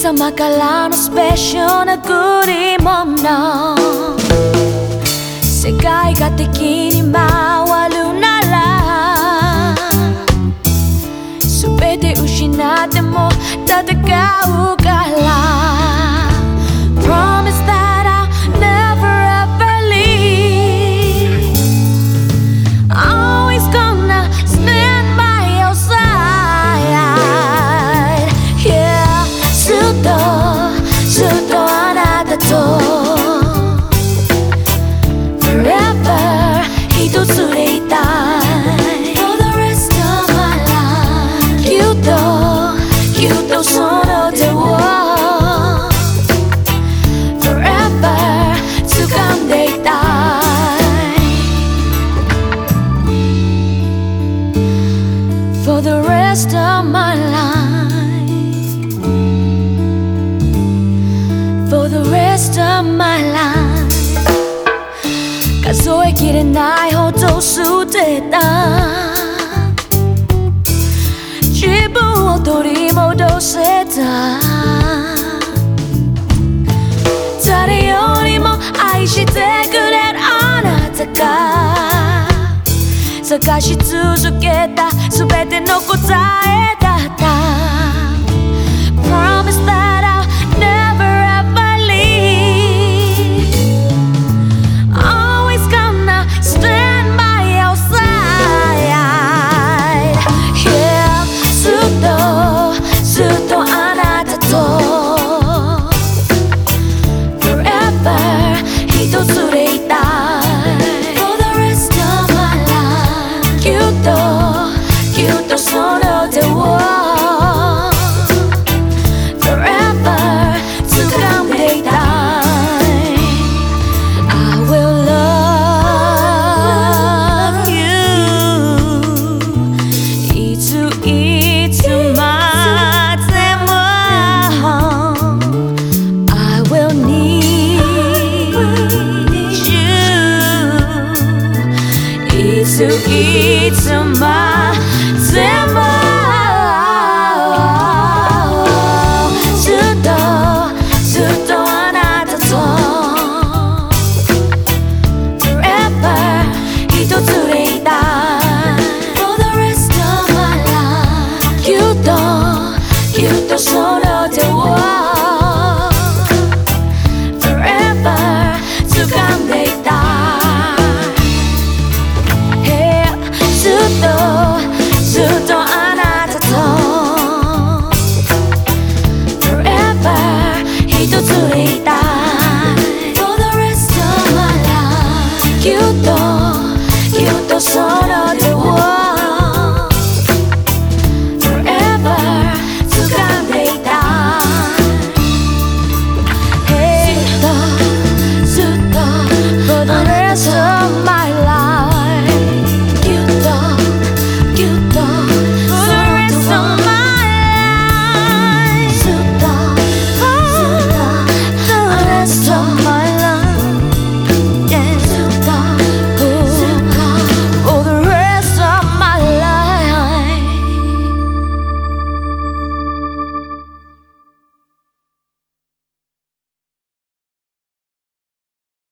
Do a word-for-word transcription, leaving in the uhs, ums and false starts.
様からのスペシャルな贈り物、世界が敵に回るなら全て失っても戦うから Promise that I'll never ever leave, Always gonna stand by your side. Yeah, ずっとずっとあなたと Forever 一つでいたい For the rest of my life ぎゅっとぎゅっとその手を Forever 掴んでいたい For the rest of my life For the rest of my life 数えきれないほど捨てた自分を取り戻せた誰よりも愛してくれるあなたが探し続けた全ての答えだった Promise that I'll never ever leave, Always gonna stand by your side. Yeah, ずっとずっとあなたと Forever 一つでいたい For the rest of my life ぎゅっとぎゅっとその手を Forever 掴んでいたい I will love you いついつまでも I will need you いついつまでもずっとずっとあなたと Forever 一つでいたい For the rest of my life ぎゅっとぎゅっとその手を